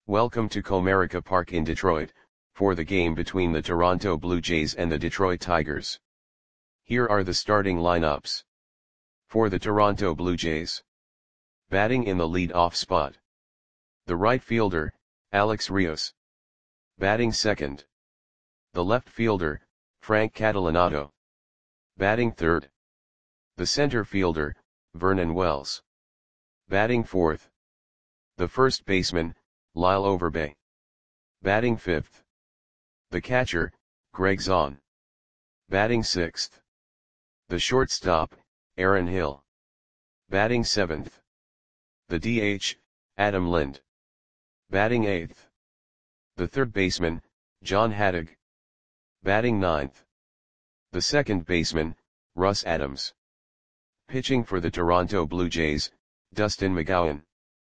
Welcome to Comerica Park in Detroit, for the game between the Toronto Blue Jays and the Detroit Tigers. Here are the starting lineups. For the Toronto Blue Jays. Batting in the lead-off spot. The right fielder, Alex Rios. Batting second. The left fielder, Frank Catalanotto. Batting third. The center fielder, Vernon Wells. Batting fourth. The first baseman, Lyle Overbay. Batting fifth. The catcher, Greg Zaun. Batting sixth. The shortstop, Aaron Hill. Batting seventh. The DH, Adam Lind. Batting eighth. The third baseman, John Hadig. Batting ninth. The second baseman, Russ Adams. Pitching for the Toronto Blue Jays, Dustin McGowan.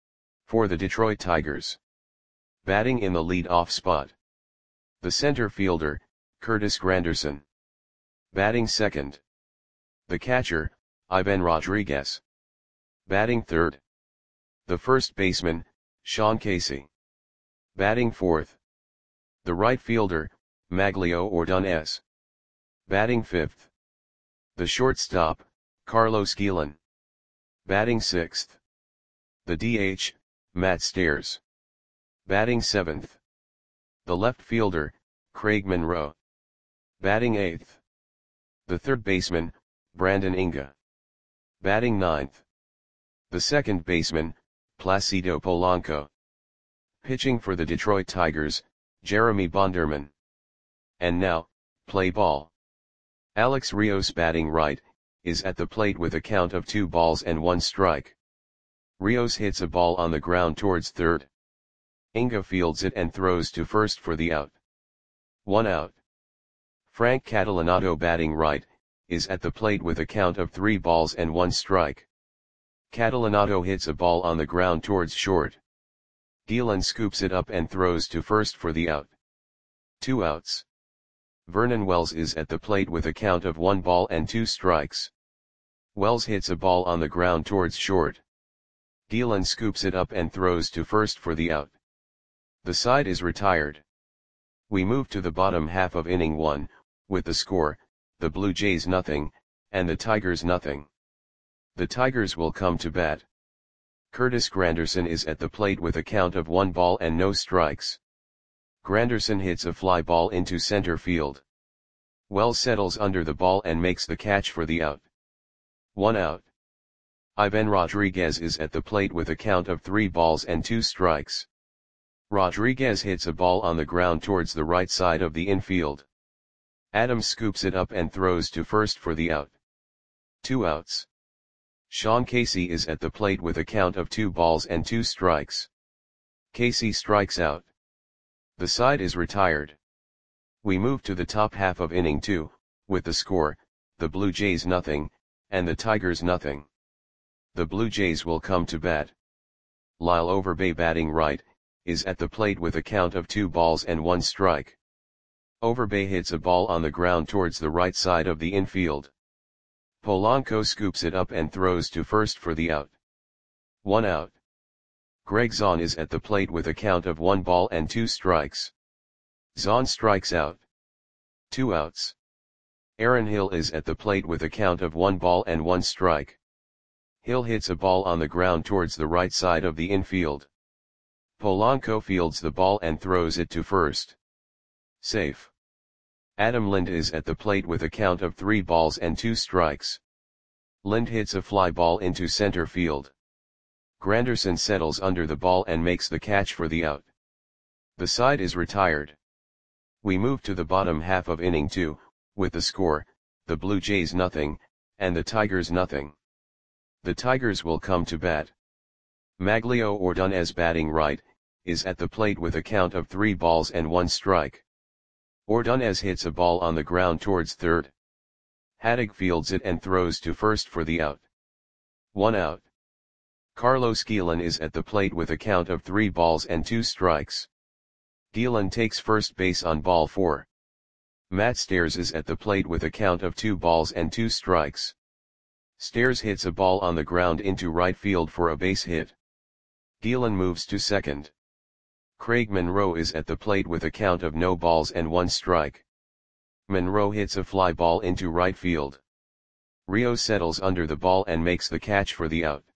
For the Detroit Tigers. Batting in the lead-off spot. The center fielder, Curtis Granderson. Batting second. The catcher, Ivan Rodriguez. Batting third. The first baseman, Sean Casey. Batting fourth. The right fielder, Maglio Ordonez. Batting fifth. The shortstop, Carlos Guillen. Batting sixth. The DH, Matt Stairs. Batting seventh. The left fielder, Craig Monroe. Batting eighth. The third baseman, Brandon Inga. Batting ninth. The second baseman, Placido Polanco. Pitching for the Detroit Tigers, Jeremy Bonderman. And now, play ball. Alex Rios batting right, is at the plate with a count of 2 balls and 1 strike. Rios hits a ball on the ground towards third. Inga fields it and throws to first for the out. 1 out. Frank Catalanotto batting right, is at the plate with a count of 3 balls and 1 strike. Catalanotto hits a ball on the ground towards short. Guillen scoops it up and throws to first for the out. 2 outs. Vernon Wells is at the plate with a count of 1 ball and 2 strikes. Wells hits a ball on the ground towards short. Guillen scoops it up and throws to first for the out. The side is retired. We move to the bottom half of inning 1, with the score, the Blue Jays nothing, and the Tigers nothing. The Tigers will come to bat. Curtis Granderson is at the plate with a count of 1 ball and no strikes. Granderson hits a fly ball into center field. Wells settles under the ball and makes the catch for the out. 1 out. Ivan Rodriguez is at the plate with a count of 3 balls and 2 strikes. Rodriguez hits a ball on the ground towards the right side of the infield. Adams scoops it up and throws to first for the out. 2 outs. Sean Casey is at the plate with a count of 2 balls and 2 strikes. Casey strikes out. The side is retired. We move to the top half of inning 2, with the score, the Blue Jays nothing, and the Tigers nothing. The Blue Jays will come to bat. Lyle Overbay batting right, is at the plate with a count of 2 balls and 1 strike. Overbay hits a ball on the ground towards the right side of the infield. Polanco scoops it up and throws to first for the out. 1 out. Greg Zaun is at the plate with a count of 1 ball and 2 strikes. Zaun strikes out. 2 outs. Aaron Hill is at the plate with a count of 1 ball and 1 strike. Hill hits a ball on the ground towards the right side of the infield. Polanco fields the ball and throws it to first. Safe. Adam Lind is at the plate with a count of 3 balls and 2 strikes. Lind hits a fly ball into center field. Granderson settles under the ball and makes the catch for the out. The side is retired. We move to the bottom half of inning 2, with the score, the Blue Jays nothing, and the Tigers nothing. The Tigers will come to bat. Maglio Ordonez batting right, is at the plate with a count of 3 balls and 1 strike. Ordonez hits a ball on the ground towards third. Hadig fields it and throws to first for the out. 1 out. Carlos Guillen is at the plate with a count of 3 balls and 2 strikes. Guillen takes first base on ball 4. Matt Stairs is at the plate with a count of 2 balls and 2 strikes. Stairs hits a ball on the ground into right field for a base hit. Guillen moves to second. Craig Monroe is at the plate with a count of no balls and 1 strike. Monroe hits a fly ball into right field. Rios settles under the ball and makes the catch for the out.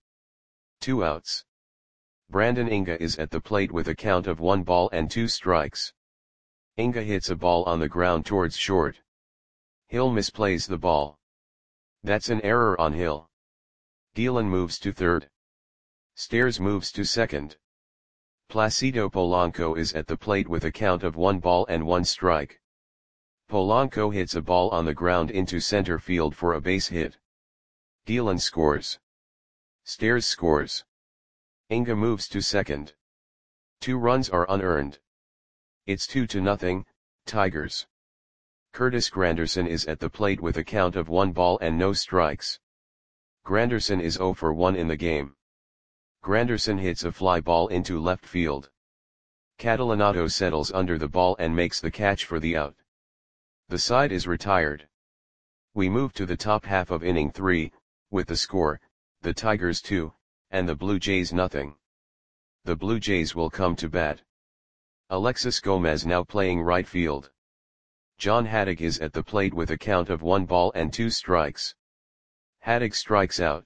2 outs. Brandon Inga is at the plate with a count of 1 ball and 2 strikes. Inga hits a ball on the ground towards short. Hill misplays the ball. That's an error on Hill. Gielan moves to third. Stairs moves to second. Placido Polanco is at the plate with a count of 1 ball and 1 strike. Polanco hits a ball on the ground into center field for a base hit. Gielan scores. Stairs scores. Inga moves to second. 2 runs are unearned. It's 2-0, Tigers. Curtis Granderson is at the plate with a count of 1 ball and no strikes. Granderson is 0 for 1 in the game. Granderson hits a fly ball into left field. Catalanato settles under the ball and makes the catch for the out. The side is retired. We move to the top half of inning 3, with the score, the Tigers 2, and the Blue Jays nothing. The Blue Jays will come to bat. Alexis Gomez now playing right field. John Haddock is at the plate with a count of 1 ball and 2 strikes. Haddock strikes out.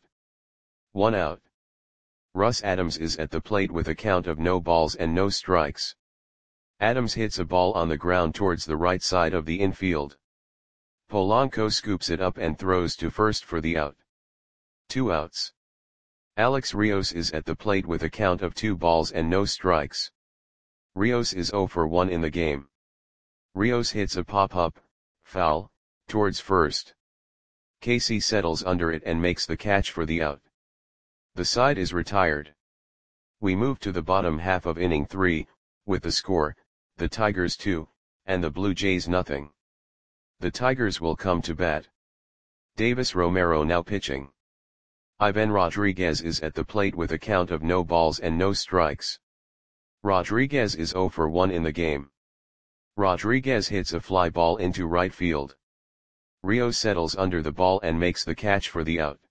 1 out. Russ Adams is at the plate with a count of no balls and no strikes. Adams hits a ball on the ground towards the right side of the infield. Polanco scoops it up and throws to first for the out. 2 outs. Alex Rios is at the plate with a count of 2 balls and no strikes. Rios is 0 for 1 in the game. Rios hits a pop-up, foul, towards first. Casey settles under it and makes the catch for the out. The side is retired. We move to the bottom half of inning 3, with the score, the Tigers 2, and the Blue Jays nothing. The Tigers will come to bat. Davis Romero now pitching. Ivan Rodriguez is at the plate with a count of no balls and no strikes. Rodriguez is 0 for 1 in the game. Rodriguez hits a fly ball into right field. Rios settles under the ball and makes the catch for the out.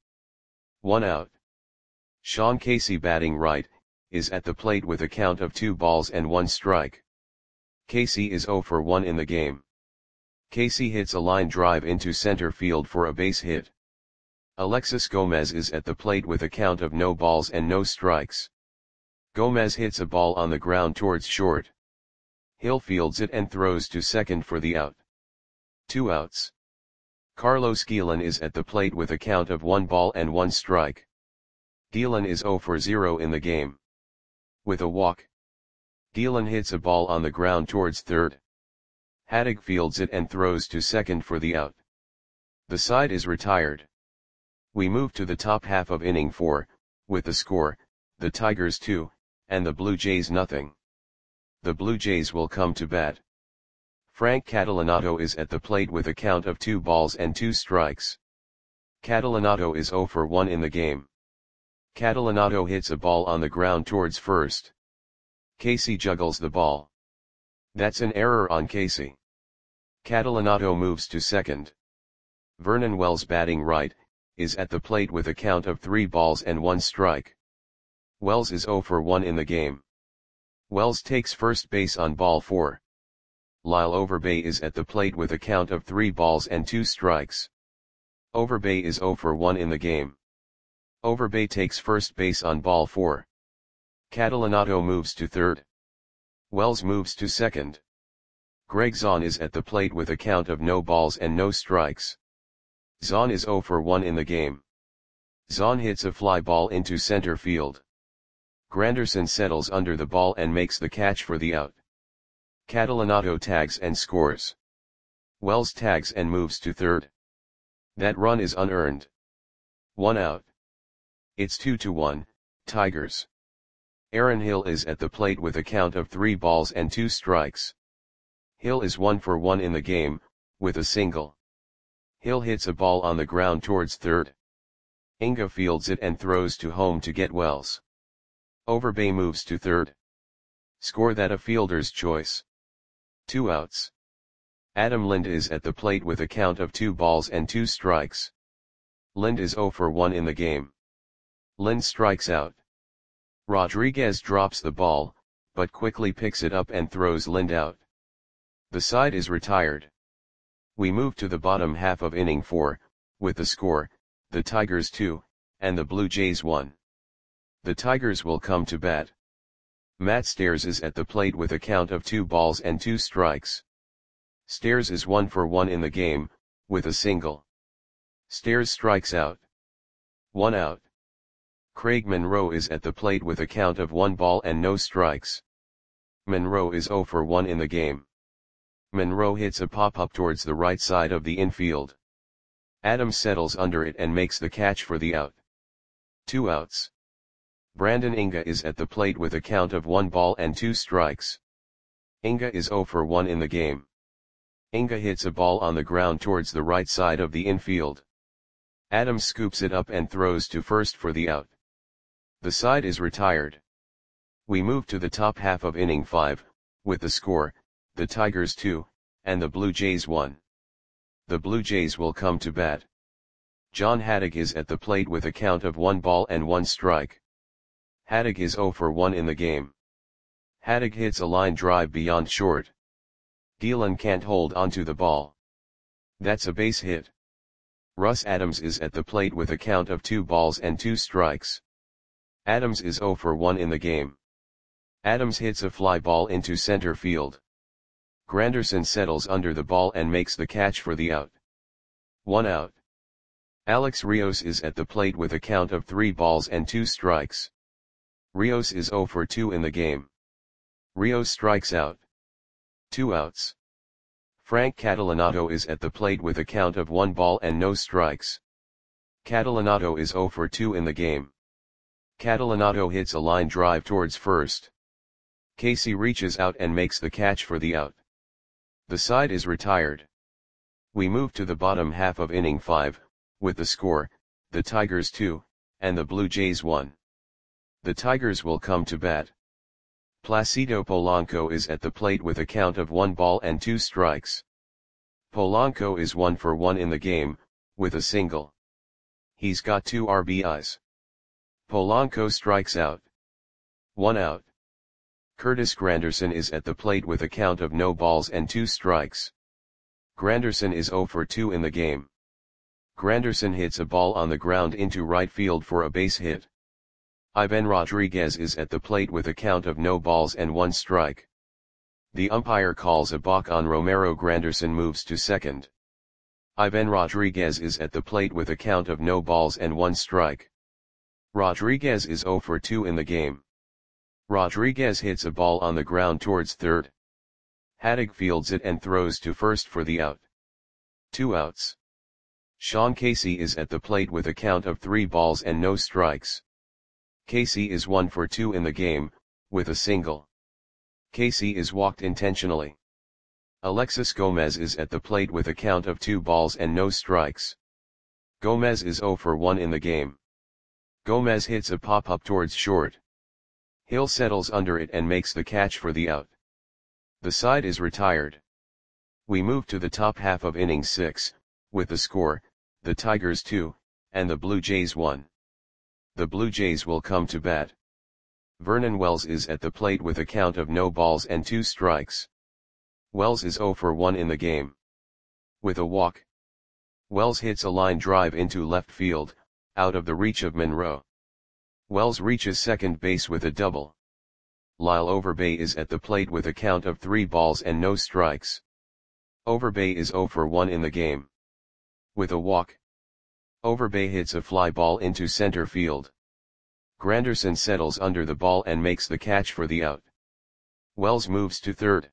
1 out. Sean Casey batting right, is at the plate with a count of 2 balls and 1 strike. Casey is 0 for 1 in the game. Casey hits a line drive into center field for a base hit. Alexis Gomez is at the plate with a count of no balls and no strikes. Gomez hits a ball on the ground towards short. Hill fields it and throws to second for the out. 2 outs. Carlos Gielan is at the plate with a count of 1 ball and 1 strike. Gielan is 0 for 0 in the game. With a walk. Gielan hits a ball on the ground towards third. Haddock fields it and throws to second for the out. The side is retired. We move to the top half of inning 4, with the score, the Tigers 2, and the Blue Jays nothing. The Blue Jays will come to bat. Frank Catalanato is at the plate with a count of 2 balls and 2 strikes. Catalanato is 0 for 1 in the game. Catalanato hits a ball on the ground towards first. Casey juggles the ball. That's an error on Casey. Catalanato moves to second. Vernon Wells batting right, is at the plate with a count of 3 balls and 1 strike. Wells is 0 for 1 in the game. Wells takes first base on ball 4. Lyle Overbay is at the plate with a count of 3 balls and 2 strikes. Overbay is 0 for 1 in the game. Overbay takes first base on ball 4. Catalanato moves to third. Wells moves to second. Greg Zahn is at the plate with a count of no balls and no strikes. Zahn is 0 for 1 in the game. Zahn hits a fly ball into center field. Granderson settles under the ball and makes the catch for the out. Catalanato tags and scores. Wells tags and moves to third. That run is unearned. 1 out. It's 2-1, Tigers. Aaron Hill is at the plate with a count of 3 balls and 2 strikes. Hill is 1 for 1 in the game, with a single. Hill hits a ball on the ground towards third. Inga fields it and throws to home to get Wells. Overbay moves to third. Score that a fielder's choice. 2 outs. Adam Lind is at the plate with a count of 2 balls and 2 strikes. Lind is 0 for 1 in the game. Lind strikes out. Rodriguez drops the ball, but quickly picks it up and throws Lind out. The side is retired. We move to the bottom half of inning 4, with the score, the Tigers 2, and the Blue Jays 1. The Tigers will come to bat. Matt Stairs is at the plate with a count of 2 balls and 2 strikes. Stairs is 1 for 1 in the game, with a single. Stairs strikes out. 1 out. Craig Monroe is at the plate with a count of 1 ball and no strikes. Monroe is 0 for 1 in the game. Monroe hits a pop-up towards the right side of the infield. Adams settles under it and makes the catch for the out. 2 outs. Brandon Inga is at the plate with a count of 1 ball and 2 strikes. Inga is 0 for 1 in the game. Inga hits a ball on the ground towards the right side of the infield. Adams scoops it up and throws to first for the out. The side is retired. We move to the top half of inning 5, with the score, the Tigers 2, and the Blue Jays 1. The Blue Jays will come to bat. John Haddock is at the plate with a count of 1 ball and 1 strike. Haddock is 0 for 1 in the game. Haddock hits a line drive beyond short. Gielan can't hold onto the ball. That's a base hit. Russ Adams is at the plate with a count of 2 balls and 2 strikes. Adams is 0 for 1 in the game. Adams hits a fly ball into center field. Granderson settles under the ball and makes the catch for the out. 1 out. Alex Rios is at the plate with a count of 3 balls and 2 strikes. Rios is 0 for 2 in the game. Rios strikes out. 2 outs. Frank Catalanato is at the plate with a count of 1 ball and no strikes. Catalanato is 0 for 2 in the game. Catalanato hits a line drive towards first. Casey reaches out and makes the catch for the out. The side is retired. We move to the bottom half of inning 5, with the score, the Tigers 2, and the Blue Jays 1. The Tigers will come to bat. Placido Polanco is at the plate with a count of 1 ball and 2 strikes. Polanco is 1 for 1 in the game, with a single. He's got 2 RBIs. Polanco strikes out. 1 out. Curtis Granderson is at the plate with a count of no balls and 2 strikes. Granderson is 0 for 2 in the game. Granderson hits a ball on the ground into right field for a base hit. Ivan Rodriguez is at the plate with a count of no balls and 1 strike. The umpire calls a balk on Romero. Granderson moves to second. Ivan Rodriguez is at the plate with a count of no balls and 1 strike. Rodriguez is 0 for 2 in the game. Rodriguez hits a ball on the ground towards third. Haddock fields it and throws to first for the out. 2 outs. Sean Casey is at the plate with a count of 3 balls and no strikes. Casey is 1 for 2 in the game, with a single. Casey is walked intentionally. Alexis Gomez is at the plate with a count of 2 balls and no strikes. Gomez is 0 for 1 in the game. Gomez hits a pop-up towards short. Hill settles under it and makes the catch for the out. The side is retired. We move to the top half of inning 6, with the score, the Tigers 2, and the Blue Jays 1. The Blue Jays will come to bat. Vernon Wells is at the plate with a count of no balls and 2 strikes. Wells is 0 for 1 in the game. With a walk. Wells hits a line drive into left field, out of the reach of Monroe. Wells reaches second base with a double. Lyle Overbay is at the plate with a count of 3 balls and no strikes. Overbay is 0 for 1 in the game. With a walk. Overbay hits a fly ball into center field. Granderson settles under the ball and makes the catch for the out. Wells moves to third.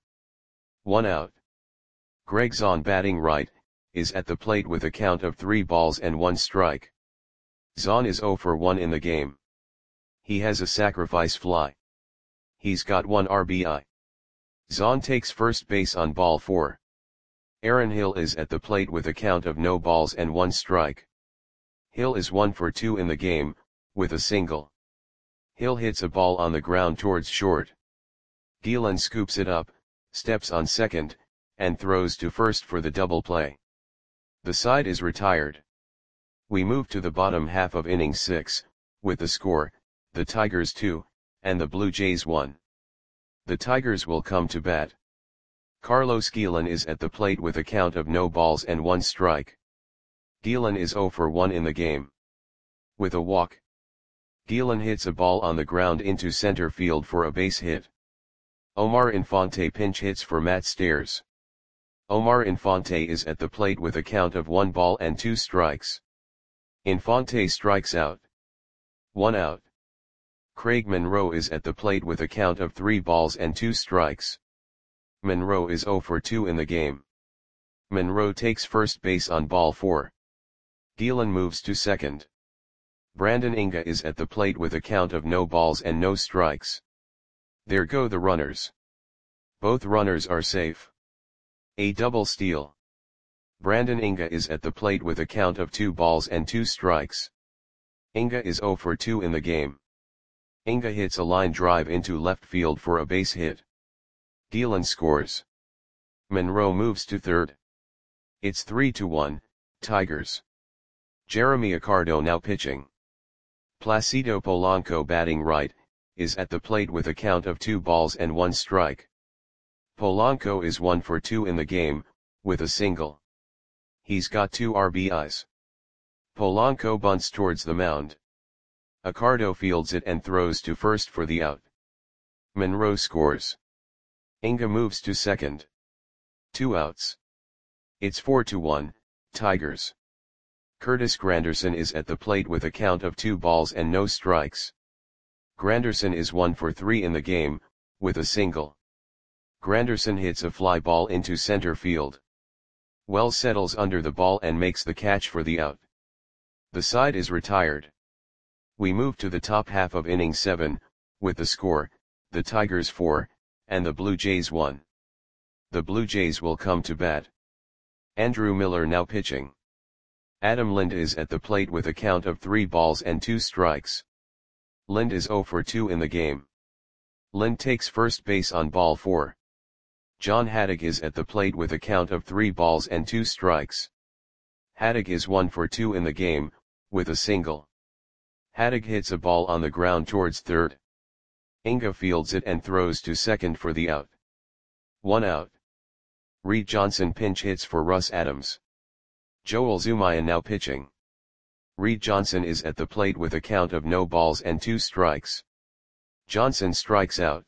1 out. Greg Zahn, batting right, is at the plate with a count of 3 balls and 1 strike. Zahn is 0 for 1 in the game. He has a sacrifice fly. He's got 1 RBI. Zahn takes first base on ball 4. Aaron Hill is at the plate with a count of no balls and 1 strike. Hill is 1 for 2 in the game, with a single. Hill hits a ball on the ground towards short. Gielan scoops it up, steps on second, and throws to first for the double play. The side is retired. We move to the bottom half of inning 6, with the score, the Tigers 2, and the Blue Jays 1. The Tigers will come to bat. Carlos Guillen is at the plate with a count of no balls and 1 strike. Guillen is 0 for 1 in the game. With a walk, Guillen hits a ball on the ground into center field for a base hit. Omar Infante pinch hits for Matt Stairs. Omar Infante is at the plate with a count of 1 ball and 2 strikes. Infante strikes out. 1 out. Craig Monroe is at the plate with a count of 3 balls and 2 strikes. Monroe is 0 for 2 in the game. Monroe takes first base on ball 4. Guillen moves to second. Brandon Inga is at the plate with a count of no balls and no strikes. There go the runners. Both runners are safe. A double steal. Brandon Inga is at the plate with a count of 2 balls and 2 strikes. Inga is 0 for 2 in the game. Inga hits a line drive into left field for a base hit. Guillen scores. Monroe moves to third. It's 3-1, Tigers. Jeremy Accardo now pitching. Placido Polanco batting right, is at the plate with a count of 2 balls and 1 strike. Polanco is 1 for 2 in the game, with a single. He's got 2 RBIs. Polanco bunts towards the mound. Accardo fields it and throws to first for the out. Monroe scores. Inga moves to second. 2 outs. It's 4-1, Tigers. Curtis Granderson is at the plate with a count of 2 balls and no strikes. Granderson is 1 for 3 in the game, with a single. Granderson hits a fly ball into center field. Wells settles under the ball and makes the catch for the out. The side is retired. We move to the top half of inning 7, with the score, the Tigers 4, and the Blue Jays 1. The Blue Jays will come to bat. Andrew Miller now pitching. Adam Lind is at the plate with a count of 3 balls and 2 strikes. Lind is 0 for 2 in the game. Lind takes first base on ball 4. John Haddock is at the plate with a count of 3 balls and 2 strikes. Haddock is 1 for 2 in the game, with a single. Haddock hits a ball on the ground towards third. Inga fields it and throws to second for the out. 1 out. Reed Johnson pinch hits for Russ Adams. Joel Zumayan now pitching. Reed Johnson is at the plate with a count of no balls and 2 strikes. Johnson strikes out.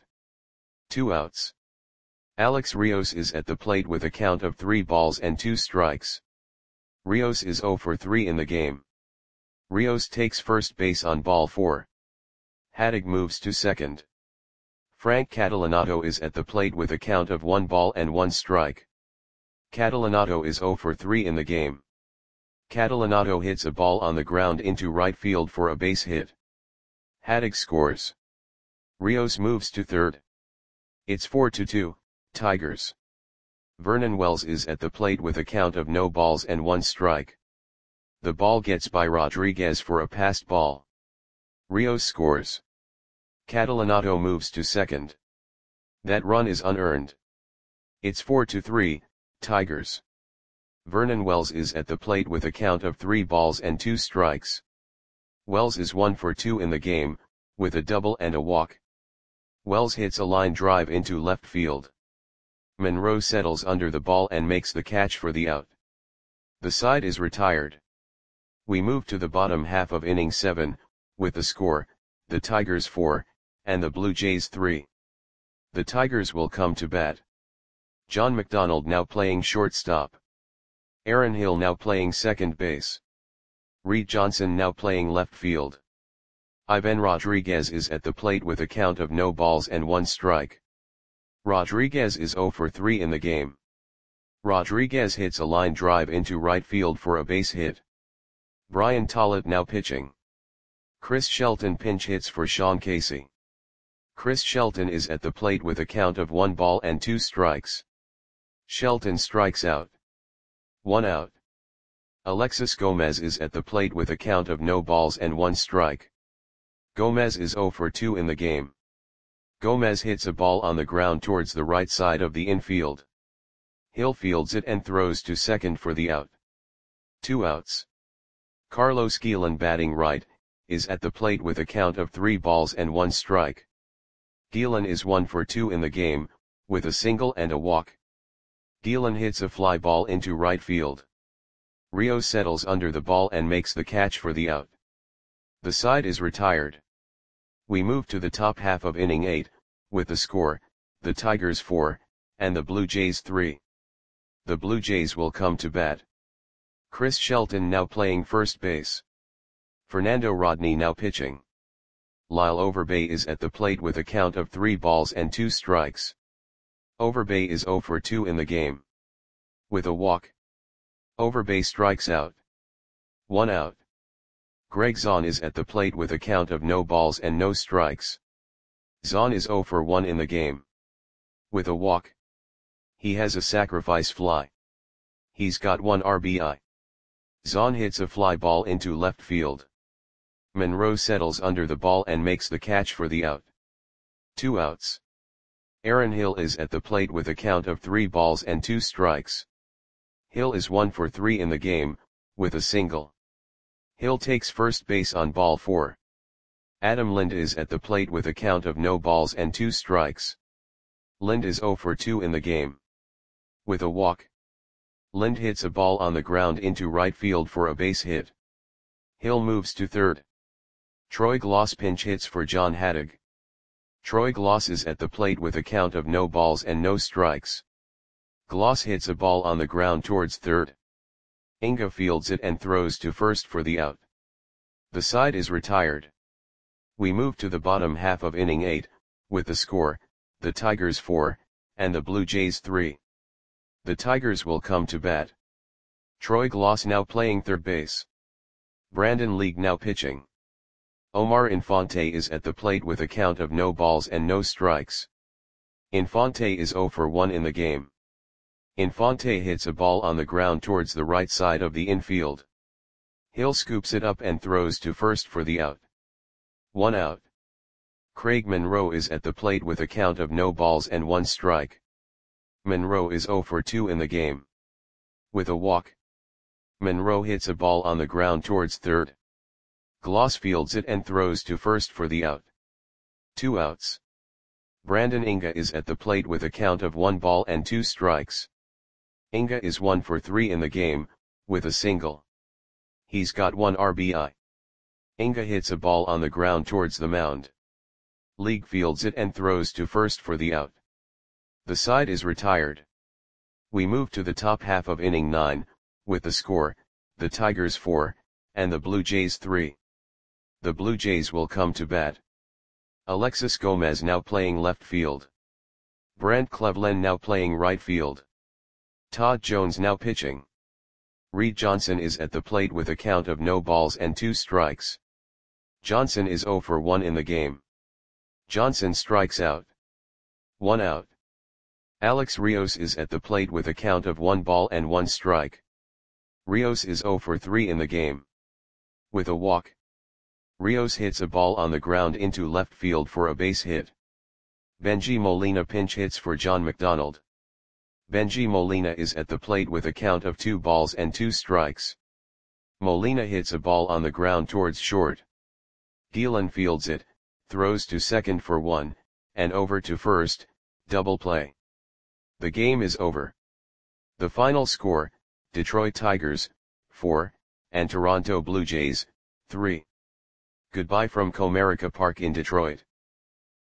2 outs. Alex Rios is at the plate with a count of 3 balls and 2 strikes. Rios is 0 for 3 in the game. Rios takes first base on ball 4. Haddock moves to second. Frank Catalanato is at the plate with a count of 1 ball and 1 strike. Catalanato is 0 for 3 in the game. Catalanato hits a ball on the ground into right field for a base hit. Haddock scores. Rios moves to third. It's 4-2, Tigers. Vernon Wells is at the plate with a count of no balls and 1 strike. The ball gets by Rodriguez for a passed ball. Rios scores. Catalanato moves to second. That run is unearned. It's 4-3, Tigers. Vernon Wells is at the plate with a count of 3 balls and 2 strikes. Wells is 1 for 2 in the game, with a double and a walk. Wells hits a line drive into left field. Monroe settles under the ball and makes the catch for the out. The side is retired. We move to the bottom half of inning 7, with the score, the Tigers 4, and the Blue Jays 3. The Tigers will come to bat. John McDonald now playing shortstop. Aaron Hill now playing second base. Reed Johnson now playing left field. Ivan Rodriguez is at the plate with a count of no balls and 1 strike. Rodriguez is 0 for 3 in the game. Rodriguez hits a line drive into right field for a base hit. Brian Tollett now pitching. Chris Shelton pinch hits for Sean Casey. Chris Shelton is at the plate with a count of 1 ball and 2 strikes. Shelton strikes out. 1 out. Alexis Gomez is at the plate with a count of no balls and 1 strike. Gomez is 0 for 2 in the game. Gomez hits a ball on the ground towards the right side of the infield. Hill fields it and throws to second for the out. 2 outs. Carlos Guillen batting right, is at the plate with a count of 3 balls and 1 strike. Gielan is 1 for 2 in the game, with a single and a walk. Gielan hits a fly ball into right field. Rios settles under the ball and makes the catch for the out. The side is retired. We move to the top half of inning 8, with the score, the Tigers 4, and the Blue Jays 3. The Blue Jays will come to bat. Chris Shelton now playing first base. Fernando Rodney now pitching. Lyle Overbay is at the plate with a count of 3 balls and 2 strikes. Overbay is 0 for 2 in the game. With a walk. Overbay strikes out. 1 out. Greg Zahn is at the plate with a count of no balls and no strikes. Zahn is 0 for 1 in the game. With a walk. He has a sacrifice fly. He's got 1 RBI. Zahn hits a fly ball into left field. Monroe settles under the ball and makes the catch for the out. 2 outs. Aaron Hill is at the plate with a count of 3 balls and 2 strikes. Hill is 1 for 3 in the game, with a single. Hill takes first base on ball 4. Adam Lind is at the plate with a count of no balls and 2 strikes. Lind is 0 for 2 in the game. With a walk. Lind hits a ball on the ground into right field for a base hit. Hill moves to third. Troy Gloss pinch hits for John Hadig. Troy Gloss is at the plate with a count of no balls and no strikes. Gloss hits a ball on the ground towards third. Inga fields it and throws to first for the out. The side is retired. We move to the bottom half of inning 8, with the score, the Tigers 4, and the Blue Jays 3. The Tigers will come to bat. Troy Gloss now playing third base. Brandon League now pitching. Omar Infante is at the plate with a count of no balls and no strikes. Infante is 0 for 1 in the game. Infante hits a ball on the ground towards the right side of the infield. Hill scoops it up and throws to first for the out. 1 out. Craig Monroe is at the plate with a count of no balls and 1 strike. Monroe is 0 for 2 in the game. With a walk. Monroe hits a ball on the ground towards third. Gloss fields it and throws to first for the out. 2 outs. Brandon Inga is at the plate with a count of 1 ball and 2 strikes. Inga is 1 for 3 in the game, with a single. He's got 1 RBI. Inga hits a ball on the ground towards the mound. League fields it and throws to first for the out. The side is retired. We move to the top half of inning 9, with the score, the Tigers 4, and the Blue Jays 3. The Blue Jays will come to bat. Alexis Gomez now playing left field. Brant Cleveland now playing right field. Todd Jones now pitching. Reed Johnson is at the plate with a count of no balls and 2 strikes. Johnson is 0 for 1 in the game. Johnson strikes out. 1 out. Alex Rios is at the plate with a count of 1 ball and 1 strike. Rios is 0 for 3 in the game. With a walk. Rios hits a ball on the ground into left field for a base hit. Benji Molina pinch hits for John McDonald. Benji Molina is at the plate with a count of 2 balls and 2 strikes. Molina hits a ball on the ground towards short. Gielan fields it, throws to second for 1, and over to first, double play. The game is over. The final score, Detroit Tigers, 4, and Toronto Blue Jays, 3. Goodbye from Comerica Park in Detroit.